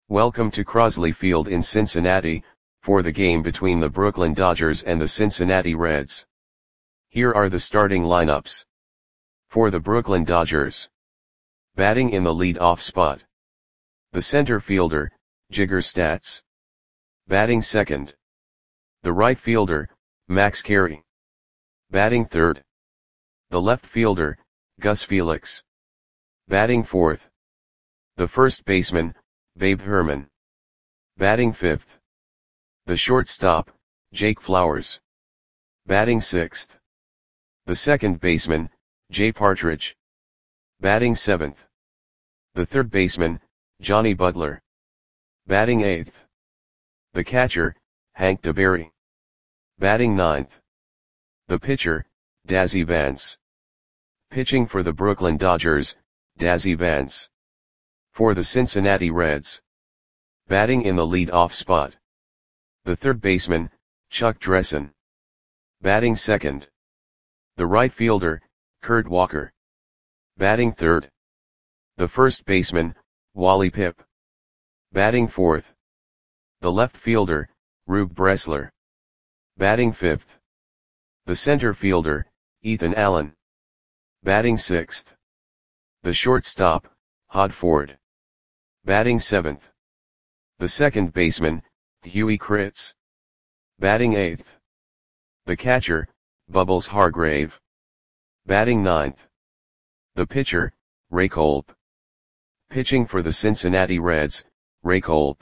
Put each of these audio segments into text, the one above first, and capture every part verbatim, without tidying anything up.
Welcome to Crosley Field in Cincinnati, for the game between the Brooklyn Dodgers and the Cincinnati Reds. Here are the starting lineups. For the Brooklyn Dodgers. Batting in the lead-off spot. The center fielder, Jigger Statz. Batting second. The right fielder, Max Carey. Batting third. The left fielder, Gus Felix. Batting fourth. The first baseman, Babe Herman. Batting fifth. The shortstop, Jake Flowers. Batting sixth. The second baseman, Jay Partridge. Batting seventh. The third baseman, Johnny Butler. Batting eighth. The catcher, Hank DeBerry. Batting ninth. The pitcher, Dazzy Vance. Pitching for the Brooklyn Dodgers, Dazzy Vance. For the Cincinnati Reds. Batting in the lead-off spot. The third baseman, Chuck Dressen. Batting second. The right fielder, Kurt Walker. Batting third. The first baseman, Wally Pipp. Batting fourth. The left fielder, Rube Bressler. Batting fifth. The center fielder, Ethan Allen. Batting sixth. The shortstop, Hod Ford. Batting seventh. The second baseman, Huey Kritz. Batting eighth. The catcher, Bubbles Hargrave. Batting ninth. The pitcher, Ray Kolb. Pitching for the Cincinnati Reds, Ray Kolb.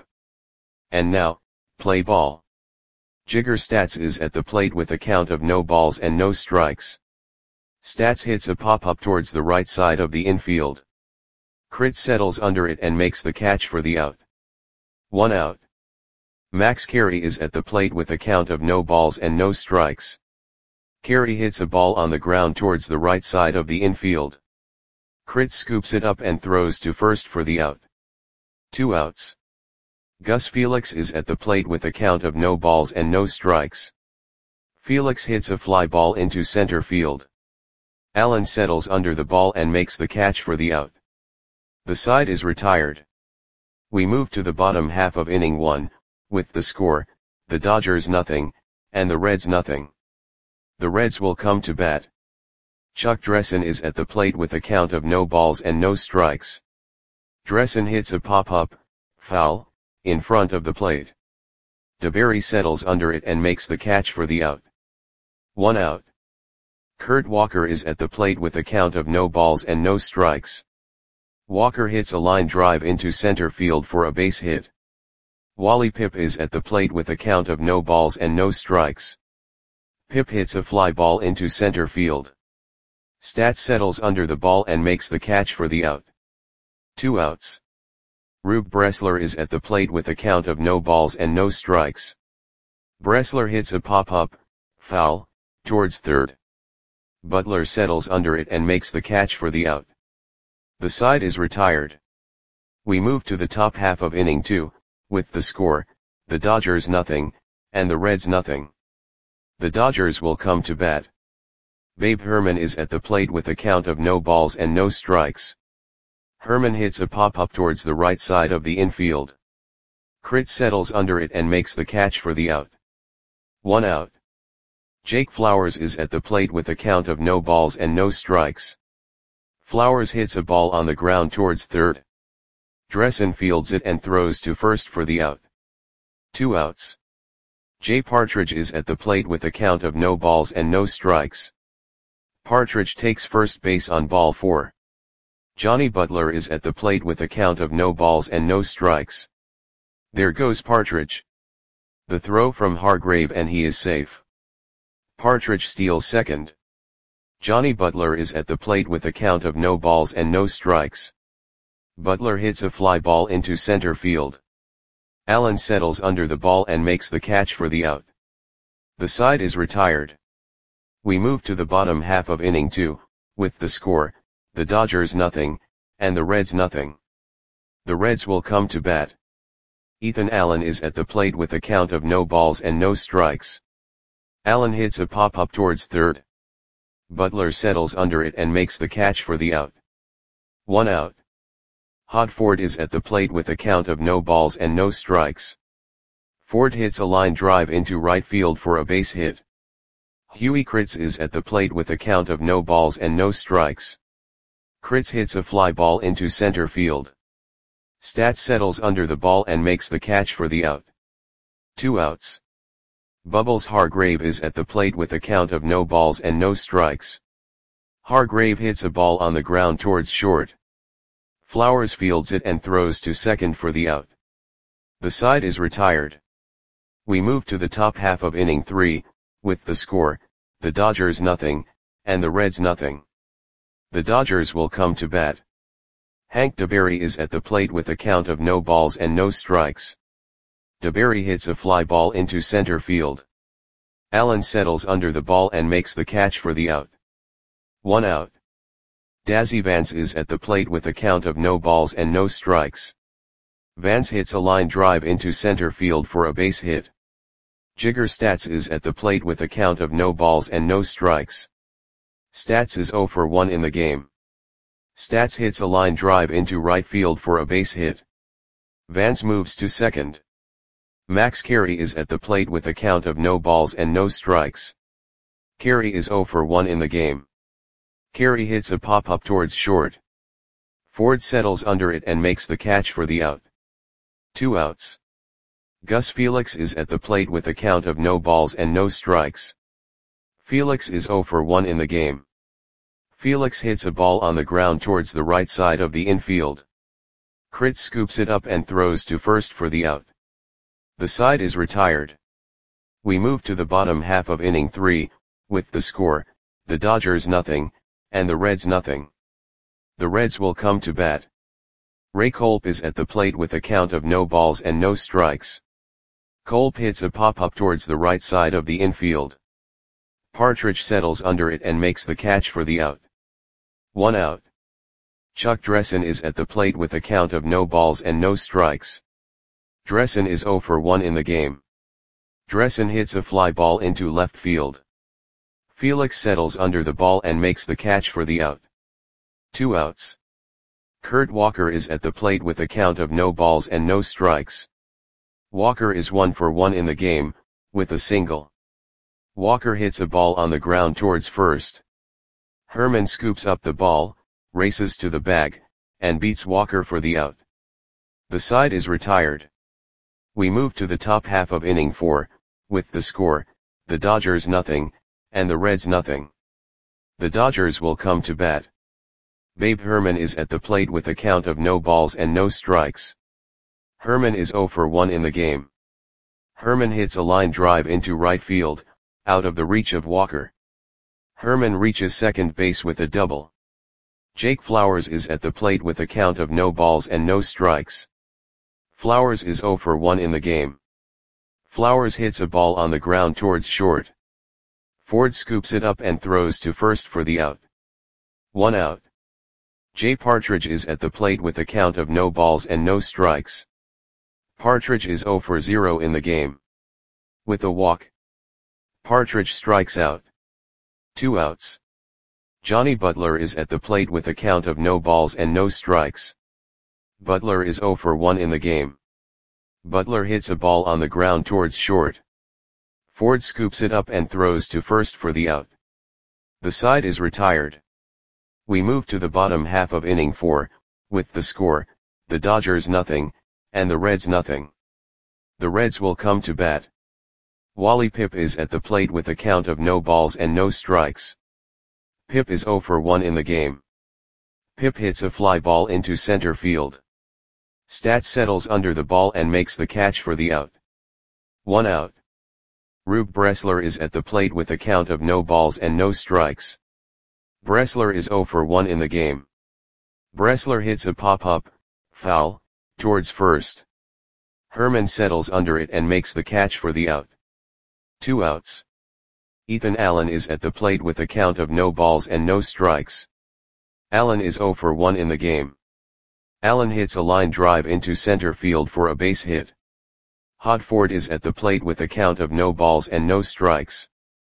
And now, play ball. Jigger Statz is at the plate with a count of no balls and no strikes. Statz hits a pop-up towards the right side of the infield. Kritz settles under it and makes the catch for the out. One out. Max Carey is at the plate with a count of no balls and no strikes. Carey hits a ball on the ground towards the right side of the infield. Kritz scoops it up and throws to first for the out. Two outs. Gus Felix is at the plate with a count of no balls and no strikes. Felix hits a fly ball into center field. Allen settles under the ball and makes the catch for the out. The side is retired. We move to the bottom half of inning one, with the score, the Dodgers nothing, and the Reds nothing. The Reds will come to bat. Chuck Dressen is at the plate with a count of no balls and no strikes. Dressen hits a pop-up, foul, in front of the plate. DeBerry settles under it and makes the catch for the out. One out. Kurt Walker is at the plate with a count of no balls and no strikes. Walker hits a line drive into center field for a base hit. Wally Pipp is at the plate with a count of no balls and no strikes. Pipp hits a fly ball into center field. Statz settles under the ball and makes the catch for the out. Two outs. Rube Bressler is at the plate with a count of no balls and no strikes. Bressler hits a pop-up, foul, towards third. Butler settles under it and makes the catch for the out. The side is retired. We move to the top half of inning two, with the score, the Dodgers nothing, and the Reds nothing. The Dodgers will come to bat. Babe Herman is at the plate with a count of no balls and no strikes. Herman hits a pop-up towards the right side of the infield. Kritz settles under it and makes the catch for the out. One out. Jake Flowers is at the plate with a count of no balls and no strikes. Flowers hits a ball on the ground towards third. Dressen fields it and throws to first for the out. Two outs. Jay Partridge is at the plate with a count of no balls and no strikes. Partridge takes first base on ball four. Johnny Butler is at the plate with a count of no balls and no strikes. There goes Partridge. The throw from Hargrave and he is safe. Partridge steals second. Johnny Butler is at the plate with a count of no balls and no strikes. Butler hits a fly ball into center field. Allen settles under the ball and makes the catch for the out. The side is retired. We move to the bottom half of inning two, with the score, the Dodgers nothing, and the Reds nothing. The Reds will come to bat. Ethan Allen is at the plate with a count of no balls and no strikes. Allen hits a pop-up towards third. Butler settles under it and makes the catch for the out. One out. Hod Ford is at the plate with a count of no balls and no strikes. Ford hits a line drive into right field for a base hit. Huey Kritz is at the plate with a count of no balls and no strikes. Kritz hits a fly ball into center field. Stats settles under the ball and makes the catch for the out. Two outs. Bubbles Hargrave is at the plate with a count of no balls and no strikes. Hargrave hits a ball on the ground towards short. Flowers fields it and throws to second for the out. The side is retired. We move to the top half of inning three, with the score, the Dodgers nothing, and the Reds nothing. The Dodgers will come to bat. Hank DeBerry is at the plate with a count of no balls and no strikes. DeBerry hits a fly ball into center field. Allen settles under the ball and makes the catch for the out. One out. Dazzy Vance is at the plate with a count of no balls and no strikes. Vance hits a line drive into center field for a base hit. Jigger Stats is at the plate with a count of no balls and no strikes. Stats is zero for one in the game. Stats hits a line drive into right field for a base hit. Vance moves to second. Max Carey is at the plate with a count of no balls and no strikes. Carey is zero for one in the game. Carey hits a pop-up towards short. Ford settles under it and makes the catch for the out. Two outs. Gus Felix is at the plate with a count of no balls and no strikes. Felix is zero for one in the game. Felix hits a ball on the ground towards the right side of the infield. Kritz scoops it up and throws to first for the out. The side is retired. We move to the bottom half of inning three, with the score, the Dodgers nothing, and the Reds nothing. The Reds will come to bat. Ray Kolb is at the plate with a count of no balls and no strikes. Kolb hits a pop-up towards the right side of the infield. Partridge settles under it and makes the catch for the out. One out. Chuck Dressen is at the plate with a count of no balls and no strikes. Dressen is zero for one in the game. Dressen hits a fly ball into left field. Felix settles under the ball and makes the catch for the out. Two outs. Kurt Walker is at the plate with a count of no balls and no strikes. Walker is one for one in the game, with a single. Walker hits a ball on the ground towards first. Herman scoops up the ball, races to the bag, and beats Walker for the out. The side is retired. We move to the top half of inning four, with the score, the Dodgers nothing, and the Reds nothing. The Dodgers will come to bat. Babe Herman is at the plate with a count of no balls and no strikes. Herman is zero for one in the game. Herman hits a line drive into right field, out of the reach of Walker. Herman reaches second base with a double. Jake Flowers is at the plate with a count of no balls and no strikes. Flowers is zero for one in the game. Flowers hits a ball on the ground towards short. Ford scoops it up and throws to first for the out. One out. Jay Partridge is at the plate with a count of no balls and no strikes. Partridge is zero for zero in the game. With a walk, Partridge strikes out. Two outs. Johnny Butler is at the plate with a count of no balls and no strikes. Butler is zero for one in the game. Butler hits a ball on the ground towards short. Ford scoops it up and throws to first for the out. The side is retired. We move to the bottom half of inning four, with the score, the Dodgers nothing, and the Reds nothing. The Reds will come to bat. Wally Pipp is at the plate with a count of no balls and no strikes. Pipp is zero for one in the game. Pipp hits a fly ball into center field. Stats settles under the ball and makes the catch for the out. One out. Rube Bressler is at the plate with a count of no balls and no strikes. Bressler is zero for one in the game. Bressler hits a pop-up, foul, towards first. Herman settles under it and makes the catch for the out. Two outs. Ethan Allen is at the plate with a count of no balls and no strikes. Allen is zero for one in the game. Allen hits a line drive into center field for a base hit. Hod Ford is at the plate with a count of no balls and no strikes.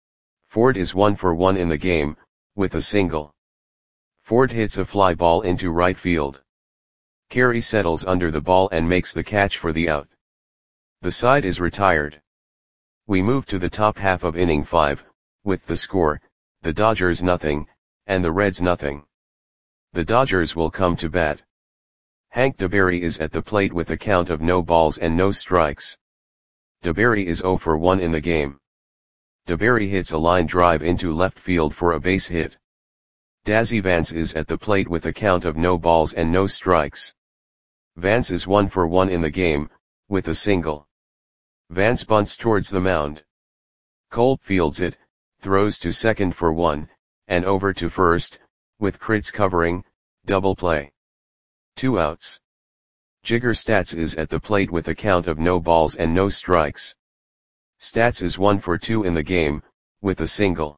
Ford is one for one in the game, with a single. Ford hits a fly ball into right field. Carey settles under the ball and makes the catch for the out. The side is retired. We move to the top half of inning five, with the score, the Dodgers nothing, and the Reds nothing. The Dodgers will come to bat. Hank DeBerry is at the plate with a count of no balls and no strikes. DeBerry is zero for one in the game. DeBerry hits a line drive into left field for a base hit. Dazzy Vance is at the plate with a count of no balls and no strikes. Vance is one for one in the game, with a single. Vance bunts towards the mound. Kolb fields it, throws to second for one, and over to first, with Kritz covering, double play. Two outs. Jigger Statz is at the plate with a count of no balls and no strikes. Statz is one for two in the game, with a single.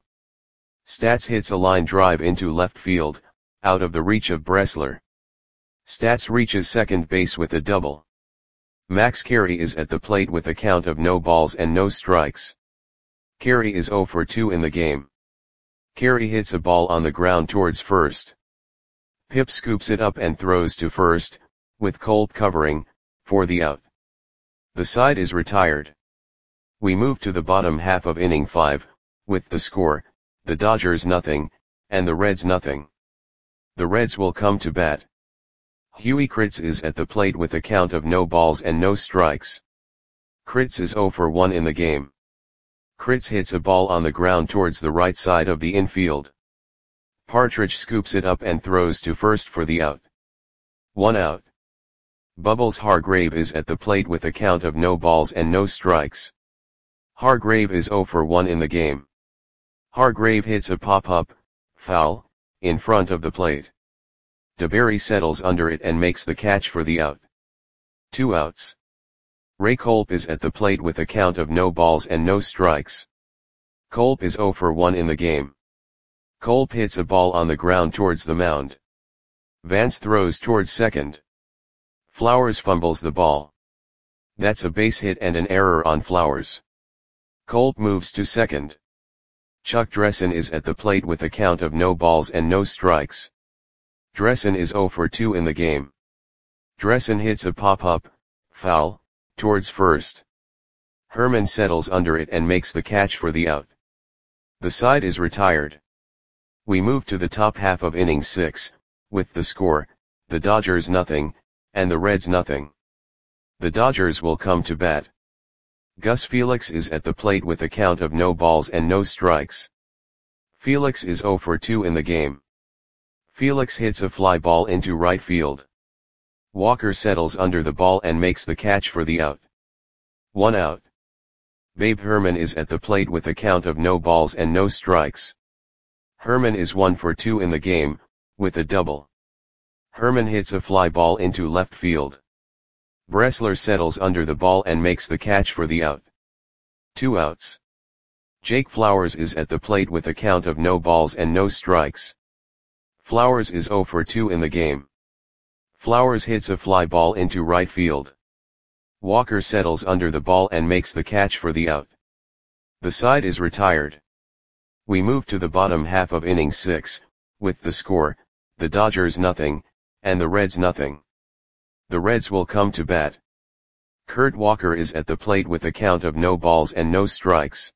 Statz hits a line drive into left field, out of the reach of Bressler. Statz reaches second base with a double. Max Carey is at the plate with a count of no balls and no strikes. Carey is zero for two in the game. Carey hits a ball on the ground towards first. Pip scoops it up and throws to first, with Kolb covering, for the out. The side is retired. We move to the bottom half of inning five, with the score, the Dodgers nothing, and the Reds nothing. The Reds will come to bat. Huey Kritz is at the plate with a count of no balls and no strikes. Kritz is zero for one in the game. Kritz hits a ball on the ground towards the right side of the infield. Partridge scoops it up and throws to first for the out. One out. Bubbles Hargrave is at the plate with a count of no balls and no strikes. Hargrave is zero for one in the game. Hargrave hits a pop-up, foul, in front of the plate. DeBerry settles under it and makes the catch for the out. Two outs. Ray Kolb is at the plate with a count of no balls and no strikes. Kolb is zero for one in the game. Kolb hits a ball on the ground towards the mound. Vance throws towards second. Flowers fumbles the ball. That's a base hit and an error on Flowers. Kolb moves to second. Chuck Dressen is at the plate with a count of no balls and no strikes. Dressen is zero for two in the game. Dressen hits a pop-up, foul, towards first. Herman settles under it and makes the catch for the out. The side is retired. We move to the top half of inning six, with the score, the Dodgers nothing, and the Reds nothing. The Dodgers will come to bat. Gus Felix is at the plate with a count of no balls and no strikes. Felix is zero for two in the game. Felix hits a fly ball into right field. Walker settles under the ball and makes the catch for the out. One out. Babe Herman is at the plate with a count of no balls and no strikes. Herman is one for two in the game, with a double. Herman hits a fly ball into left field. Bressler settles under the ball and makes the catch for the out. Two outs. Jake Flowers is at the plate with a count of no balls and no strikes. Flowers is zero for two in the game. Flowers hits a fly ball into right field. Walker settles under the ball and makes the catch for the out. The side is retired. We move to the bottom half of inning six, with the score, the Dodgers nothing, and the Reds nothing. The Reds will come to bat. Kurt Walker is at the plate with a count of no balls and no strikes.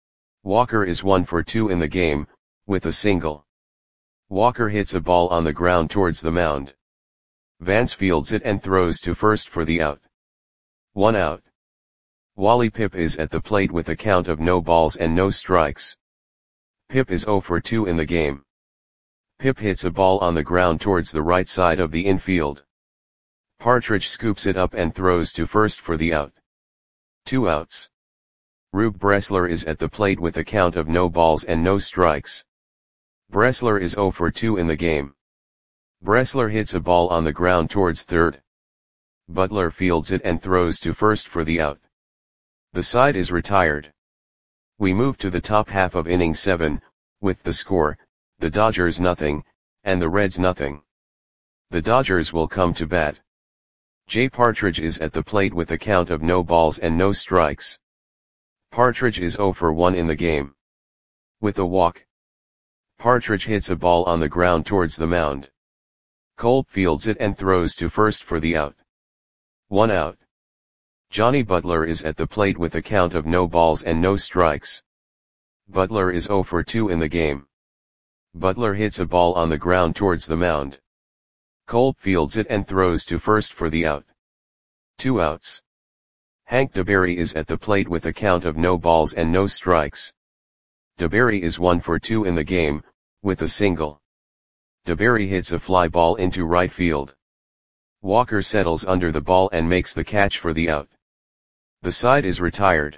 Walker is one for two in the game, with a single. Walker hits a ball on the ground towards the mound. Vance fields it and throws to first for the out. One out. Wally Pipp is at the plate with a count of no balls and no strikes. Pipp is zero for two in the game. Pipp hits a ball on the ground towards the right side of the infield. Partridge scoops it up and throws to first for the out. Two outs. Rube Bressler is at the plate with a count of no balls and no strikes. Bressler is zero for two in the game. Bressler hits a ball on the ground towards third. Butler fields it and throws to first for the out. The side is retired. We move to the top half of inning seven, with the score, the Dodgers nothing, and the Reds nothing. The Dodgers will come to bat. Jay Partridge is at the plate with a count of no balls and no strikes. Partridge is zero for one in the game. With a walk. Partridge hits a ball on the ground towards the mound. Kolb fields it and throws to first for the out. One out. Johnny Butler is at the plate with a count of no balls and no strikes. Butler is oh for two in the game. Butler hits a ball on the ground towards the mound. Kolb fields it and throws to first for the out. Two outs. Hank DeBerry is at the plate with a count of no balls and no strikes. DeBerry is one for two in the game, with a single. DeBerry hits a fly ball into right field. Walker settles under the ball and makes the catch for the out. The side is retired.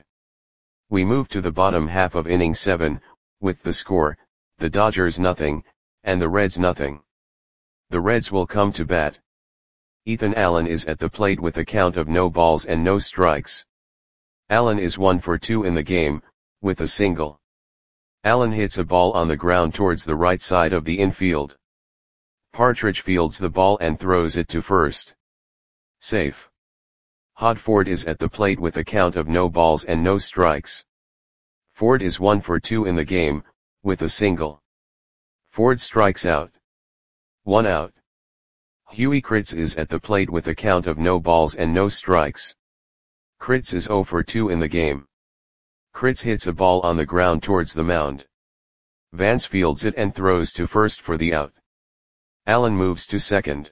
We move to the bottom half of inning seven, with the score, the Dodgers nothing, and the Reds nothing. The Reds will come to bat. Ethan Allen is at the plate with a count of no balls and no strikes. Allen is one for two in the game, with a single. Allen hits a ball on the ground towards the right side of the infield. Partridge fields the ball and throws it to first. Safe. Hod Ford is at the plate with a count of no balls and no strikes. Ford is one for two in the game, with a single. Ford strikes out. One out. Huey Kritz is at the plate with a count of no balls and no strikes. Kritz is oh for two in the game. Kritz hits a ball on the ground towards the mound. Vance fields it and throws to first for the out. Allen moves to second.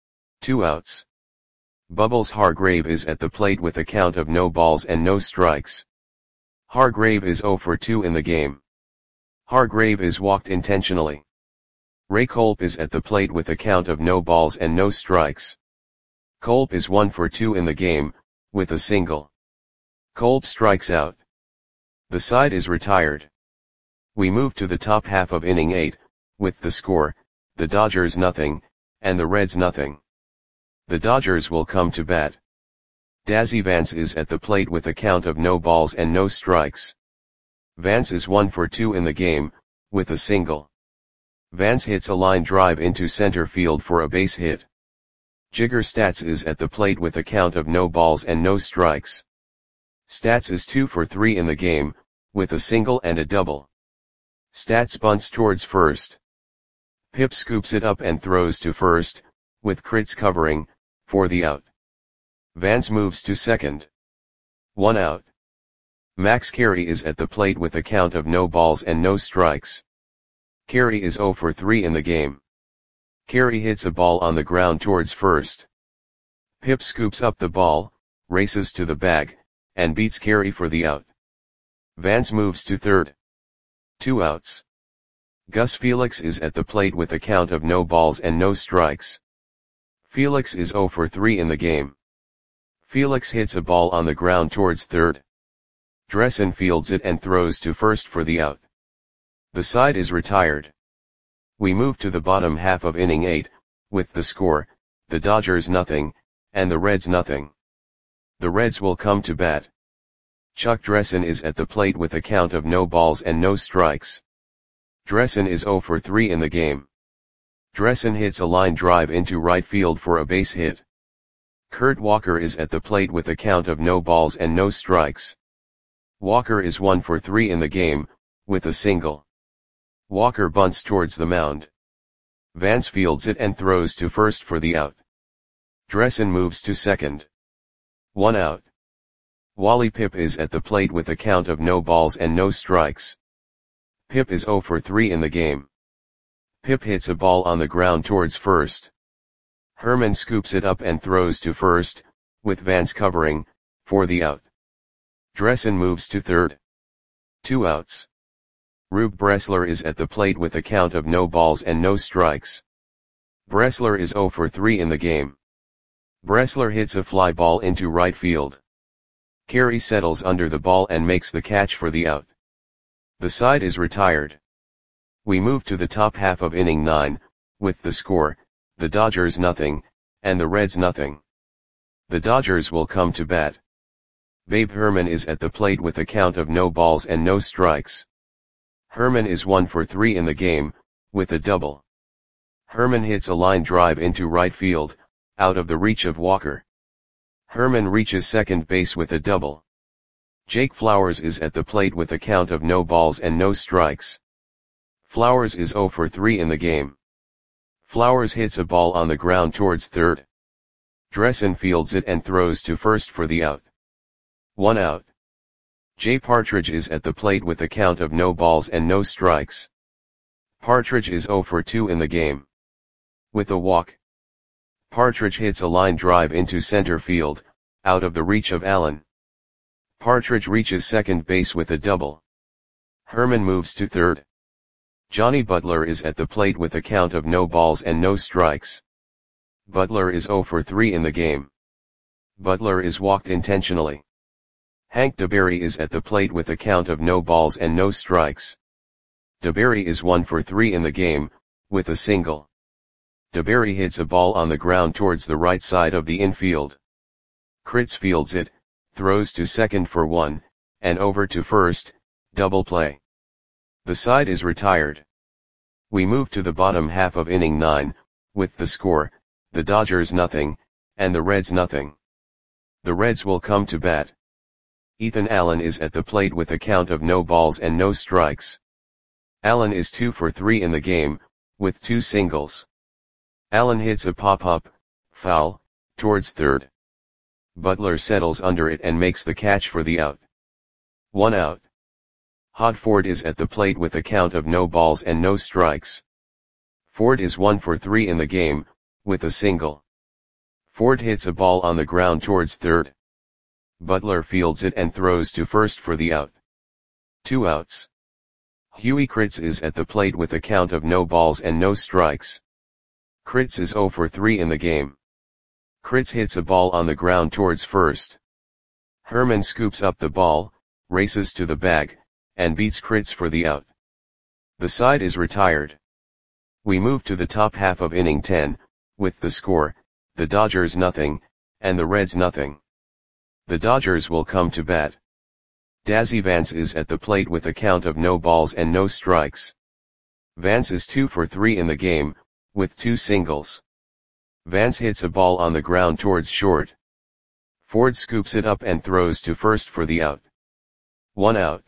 Two outs. Bubbles Hargrave is at the plate with a count of no balls and no strikes. Hargrave is oh for two in the game. Hargrave is walked intentionally. Ray Kolb is at the plate with a count of no balls and no strikes. Kolb is one for two in the game, with a single. Kolb strikes out. The side is retired. We move to the top half of inning eight, with the score, the Dodgers nothing, and the Reds nothing. The Dodgers will come to bat. Dazzy Vance is at the plate with a count of no balls and no strikes. Vance is one for two in the game, with a single. Vance hits a line drive into center field for a base hit. Jigger Statz is at the plate with a count of no balls and no strikes. Statz is two for three in the game, with a single and a double. Statz bunts towards first. Pip scoops it up and throws to first, with Kritz covering, for the out. Vance moves to second. One out. Max Carey is at the plate with a count of no balls and no strikes. Carey is oh for three in the game. Carey hits a ball on the ground towards first. Pip scoops up the ball, races to the bag, and beats Carey for the out. Vance moves to third. Two outs. Gus Felix is at the plate with a count of no balls and no strikes. Felix is oh for three in the game. Felix hits a ball on the ground towards third. Dressen fields it and throws to first for the out. The side is retired. We move to the bottom half of inning eight, with the score, the Dodgers nothing, and the Reds nothing. The Reds will come to bat. Chuck Dressen is at the plate with a count of no balls and no strikes. Dressen is oh for three in the game. Dressen hits a line drive into right field for a base hit. Kurt Walker is at the plate with a count of no balls and no strikes. Walker is one for three in the game, with a single. Walker bunts towards the mound. Vance fields it and throws to first for the out. Dressen moves to second. One out. Wally Pipp is at the plate with a count of no balls and no strikes. Pipp is oh for three in the game. Pipp hits a ball on the ground towards first. Herman scoops it up and throws to first, with Vance covering, for the out. Dressen moves to third. Two outs. Rube Bressler is at the plate with a count of no balls and no strikes. Bressler is oh for three in the game. Bressler hits a fly ball into right field. Carey settles under the ball and makes the catch for the out. The side is retired. We move to the top half of inning nine, with the score, the Dodgers nothing, and the Reds nothing. The Dodgers will come to bat. Babe Herman is at the plate with a count of no balls and no strikes. Herman is one for three in the game, with a double. Herman hits a line drive into right field, out of the reach of Walker. Herman reaches second base with a double. Jake Flowers is at the plate with a count of no balls and no strikes. Flowers is oh for three in the game. Flowers hits a ball on the ground towards third. Dressen fields it and throws to first for the out. One out. J. Partridge is at the plate with a count of no balls and no strikes. Partridge is zero for two in the game. With a walk. Partridge hits a line drive into center field, out of the reach of Allen. Partridge reaches second base with a double. Herman moves to third. Johnny Butler is at the plate with a count of no balls and no strikes. Butler is zero for three in the game. Butler is walked intentionally. Hank DeBerry is at the plate with a count of no balls and no strikes. DeBerry is one for three in the game, with a single. DeBerry hits a ball on the ground towards the right side of the infield. Kritz fields it, throws to second for one, and over to first, double play. The side is retired. We move to the bottom half of inning nine, with the score, the Dodgers nothing, and the Reds nothing. The Reds will come to bat. Ethan Allen is at the plate with a count of no balls and no strikes. Allen is two for three in the game, with two singles. Allen hits a pop-up, foul, towards third. Butler settles under it and makes the catch for the out. One out. Hod Ford is at the plate with a count of no balls and no strikes. Ford is one for three in the game, with a single. Ford hits a ball on the ground towards third. Butler fields it and throws to first for the out. Two outs. Huey Kritz is at the plate with a count of no balls and no strikes. Kritz is zero for three in the game. Kritz hits a ball on the ground towards first. Herman scoops up the ball, races to the bag, and beats Kritz for the out. The side is retired. We move to the top half of inning ten, with the score, the Dodgers nothing, and the Reds nothing. The Dodgers will come to bat. Dazzy Vance is at the plate with a count of no balls and no strikes. Vance is two for three in the game, with two singles. Vance hits a ball on the ground towards short. Ford scoops it up and throws to first for the out. One out.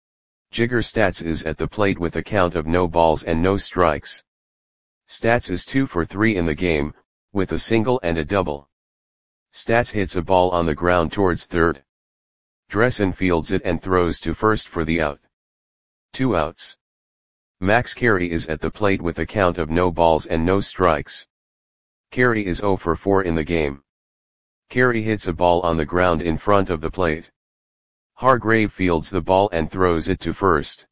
Jigger Statz is at the plate with a count of no balls and no strikes. Statz is two for three in the game, with a single and a double. Statz hits a ball on the ground towards third. Dressen fields it and throws to first for the out. Two outs. Max Carey is at the plate with a count of no balls and no strikes. Carey is zero for four in the game. Carey hits a ball on the ground in front of the plate. Hargrave fields the ball and throws it to first.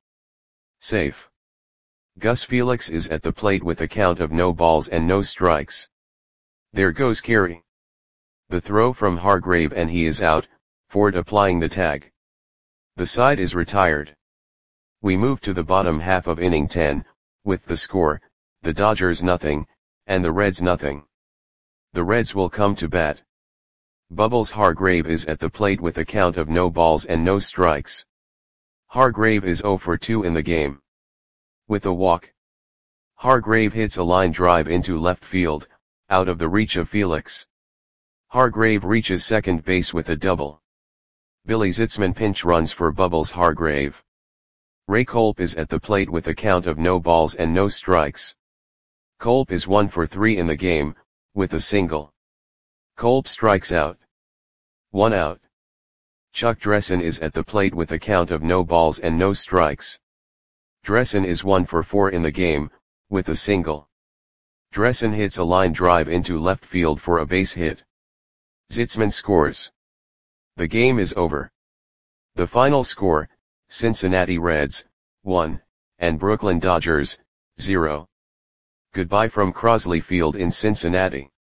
Safe. Gus Felix is at the plate with a count of no balls and no strikes. There goes Carey. The throw from Hargrave and he is out, Ford applying the tag. The side is retired. We move to the bottom half of inning ten, with the score, the Dodgers nothing, and the Reds nothing. The Reds will come to bat. Bubbles Hargrave is at the plate with a count of no balls and no strikes. Hargrave is zero for two in the game. With a walk. Hargrave hits a line drive into left field, out of the reach of Felix. Hargrave reaches second base with a double. Billy Zitzman pinch runs for Bubbles Hargrave. Ray Kolb is at the plate with a count of no balls and no strikes. Kolb is one for three in the game, with a single. Kolb strikes out. One out. Chuck Dressen is at the plate with a count of no balls and no strikes. Dressen is one for four in the game, with a single. Dressen hits a line drive into left field for a base hit. Zitzman scores. The game is over. The final score, Cincinnati Reds, one, and Brooklyn Dodgers, zero. Goodbye from Crosley Field in Cincinnati.